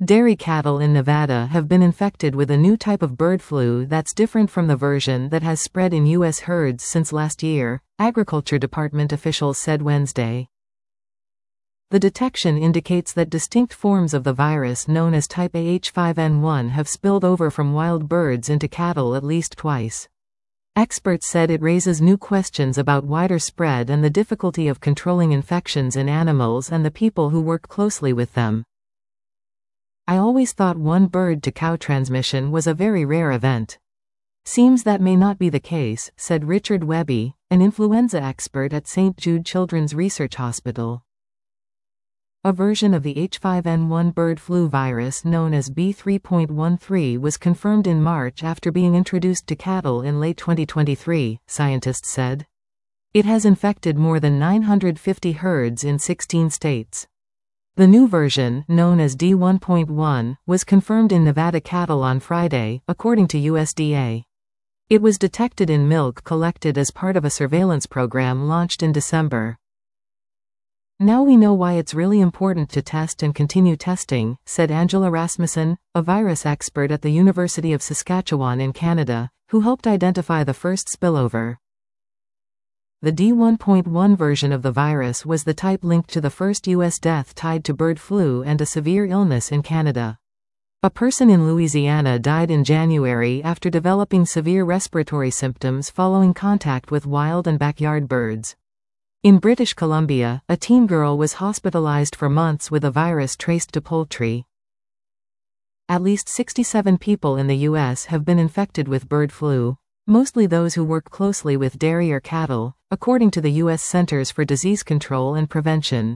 Dairy cattle in Nevada have been infected with a new type of bird flu that's different from the version that has spread in U.S. herds since last year, Agriculture Department officials said Wednesday. The detection indicates that distinct forms of the virus known as type H5N1 have spilled over from wild birds into cattle at least twice. Experts said it raises new questions about wider spread and the difficulty of controlling infections in animals and the people who work closely with them. I always thought one bird-to-cow transmission was a very rare event. Seems that may not be the case, said Richard Webby, an influenza expert at St. Jude Children's Research Hospital. A version of the H5N1 bird flu virus known as B3.13 was confirmed in March after being introduced to cattle in late 2023, scientists said. It has infected more than 950 herds in 16 states. The new version, known as D1.1, was confirmed in Nevada cattle on Friday, according to USDA. It was detected in milk collected as part of a surveillance program launched in December. Now we know why it's really important to test and continue testing, said Angela Rasmussen, a virus expert at the University of Saskatchewan in Canada, who helped identify the first spillover. The D1.1 version of the virus was the type linked to the first U.S. death tied to bird flu and a severe illness in Canada. A person in Louisiana died in January after developing severe respiratory symptoms following contact with wild and backyard birds. In British Columbia, a teen girl was hospitalized for months with a virus traced to poultry. At least 67 people in the U.S. have been infected with bird flu, mostly those who work closely with dairy or cattle, according to the U.S. Centers for Disease Control and Prevention.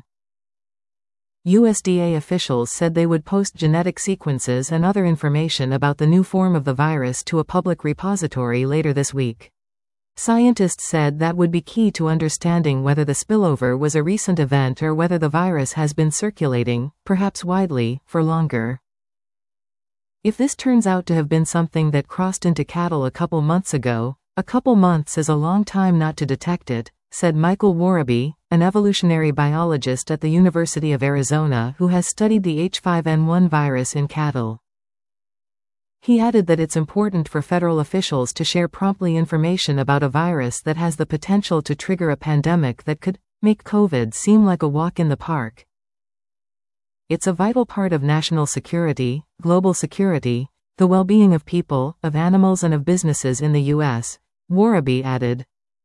USDA officials said they would post genetic sequences and other information about the new form of the virus to a public repository later this week. Scientists said that would be key to understanding whether the spillover was a recent event or whether the virus has been circulating, perhaps widely, for longer. If this turns out to have been something that crossed into cattle a couple months ago, a couple months is a long time not to detect it, said Michael Worraby, an evolutionary biologist at the University of Arizona who has studied the H5N1 virus in cattle. He added that it's important for federal officials to share promptly information about a virus that has the potential to trigger a pandemic that could make COVID seem like a walk in the park. It's a vital part of national security, global security, the well-being of people, of animals and of businesses in the U.S., Worraby added.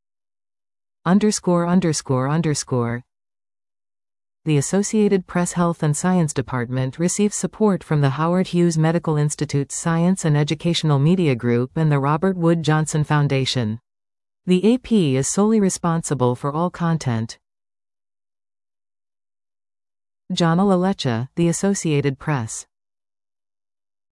The Associated Press Health and Science Department receives support from the Howard Hughes Medical Institute's Science and Educational Media Group and the Robert Wood Johnson Foundation. The AP is solely responsible for all content. Jana Lalecha, The Associated Press.